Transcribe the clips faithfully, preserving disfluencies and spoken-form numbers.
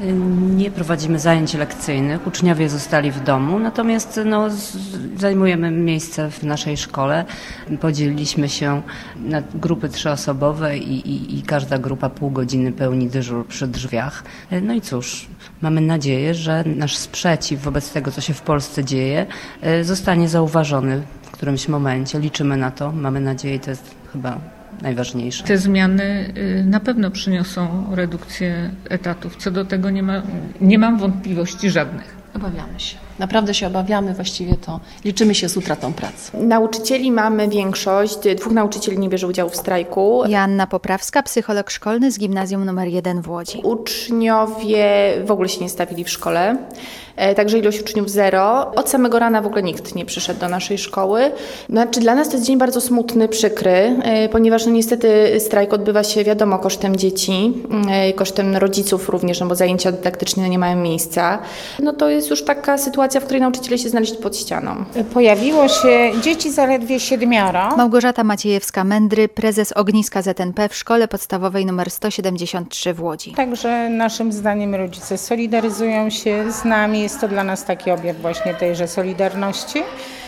Nie prowadzimy zajęć lekcyjnych, uczniowie zostali w domu, natomiast no, zajmujemy miejsce w naszej szkole. Podzieliliśmy się na grupy trzyosobowe i, i, i każda grupa pół godziny pełni dyżur przy drzwiach. No i cóż, mamy nadzieję, że nasz sprzeciw wobec tego, co się w Polsce dzieje, zostanie zauważony w którymś momencie. Liczymy na to, mamy nadzieję, to jest chyba najważniejsze. Te zmiany na pewno przyniosą redukcję etatów. Co do tego nie ma, nie mam wątpliwości żadnych. Obawiamy się. Naprawdę się obawiamy, właściwie to liczymy się z utratą pracy. Nauczycieli mamy większość, dwóch nauczycieli nie bierze udziału w strajku. Joanna Poprawska, psycholog szkolny z gimnazjum numer jeden w Łodzi. Uczniowie w ogóle się nie stawili w szkole, także ilość uczniów zero. Od samego rana w ogóle nikt nie przyszedł do naszej szkoły. Znaczy dla nas to jest dzień bardzo smutny, przykry, ponieważ no niestety strajk odbywa się wiadomo kosztem dzieci, kosztem rodziców również, no bo zajęcia dydaktyczne nie mają miejsca. No to jest już taka sytuacja, w której nauczyciele się znaleźli pod ścianą. Pojawiło się dzieci zaledwie siedmioro. Małgorzata Maciejewska-Mędry, prezes ogniska Z N P w szkole podstawowej nr sto siedemdziesiąt trzy w Łodzi. Także naszym zdaniem rodzice solidaryzują się z nami. Jest to dla nas taki objaw właśnie tejże solidarności.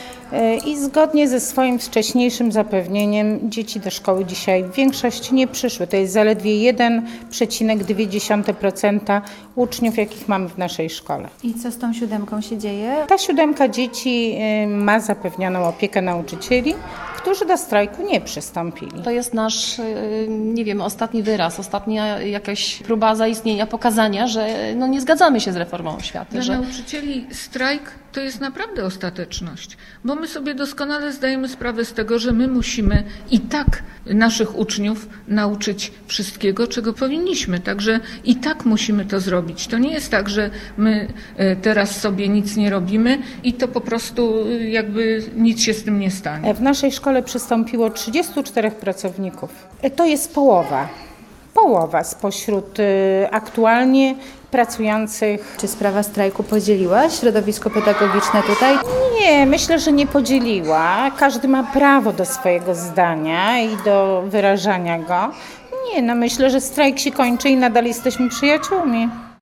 I zgodnie ze swoim wcześniejszym zapewnieniem dzieci do szkoły dzisiaj w większości nie przyszły. To jest zaledwie jeden przecinek dwa procent uczniów, jakich mamy w naszej szkole. I co z tą siódemką się dzieje? Ta siódemka dzieci ma zapewnioną opiekę nauczycieli, którzy do strajku nie przystąpili. To jest nasz, nie wiem, ostatni wyraz, ostatnia jakaś próba zaistnienia, pokazania, że no nie zgadzamy się z reformą oświaty. Dla że... nauczycieli strajk to jest naprawdę ostateczność, bo my sobie doskonale zdajemy sprawę z tego, że my musimy i tak naszych uczniów nauczyć wszystkiego, czego powinniśmy. Także i tak musimy to zrobić. To nie jest tak, że my teraz sobie nic nie robimy i to po prostu jakby nic się z tym nie stanie. W naszej szkole przystąpiło trzydziestu czterech pracowników. To jest połowa. Połowa spośród aktualnie pracujących. Czy sprawa strajku podzieliła środowisko pedagogiczne tutaj? Nie, myślę, że nie podzieliła. Każdy ma prawo do swojego zdania i do wyrażania go. Nie, no myślę, że strajk się kończy i nadal jesteśmy przyjaciółmi.